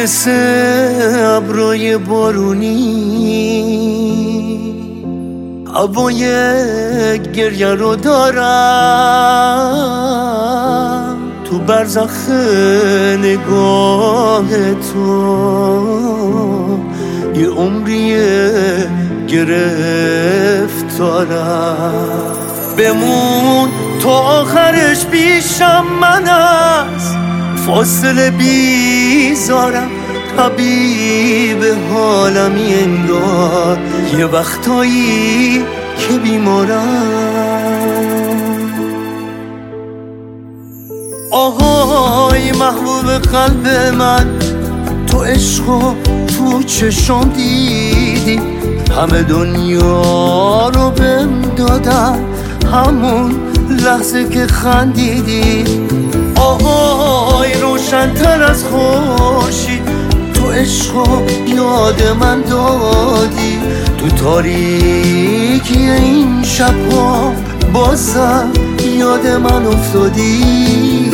مثل ابرای بارونی هوای گریه رو دارم تو برزخ نگاه تو یه عمری گرفتارم بمون تا آخرش پیشم من است فاصله بیزارم طبیب حالمی انگار یه وقتایی که بیمارم آهای محبوب قلب من تو عشقو تو چشم دیدی همه دنیا رو بهم دادن همون لحظه که خندیدی آهای روشن‌تر از خورشید تو عشقو یاد من دادی تو تاریکی این شب‌ها بازم یاد من افتادی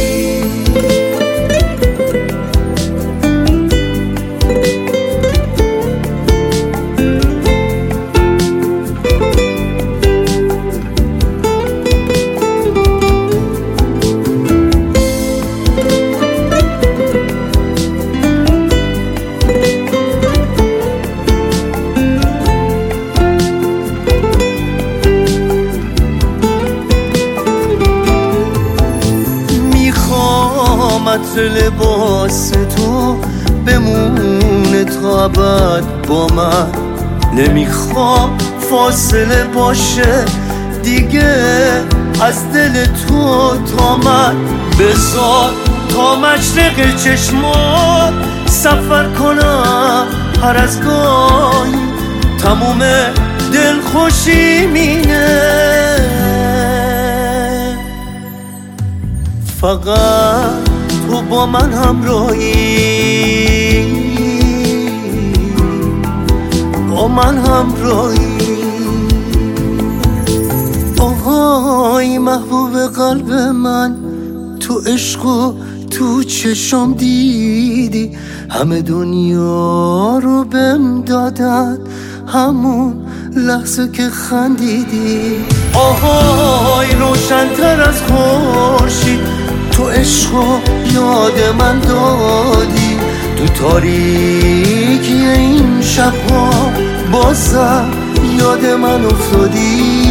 عطر لباس تو بمونه تا ابد با من نمیخوام فاصله باشه دیگه از دل تو تا من بذار تا مشرق چشمات سفر کنم هر از گاهی تموم دلخوشی مینه فقط تو با من همراهی با من همراهی آهای محبوب قلب من تو عشقو تو چشم دیدی همه دنیا رو بهم دادن همون لحظه که خندیدی آهای روشن‌تر از خورشید تو عشقو یاد من دادی تو تاریکی این شب‌ها بازم یاد من افتادی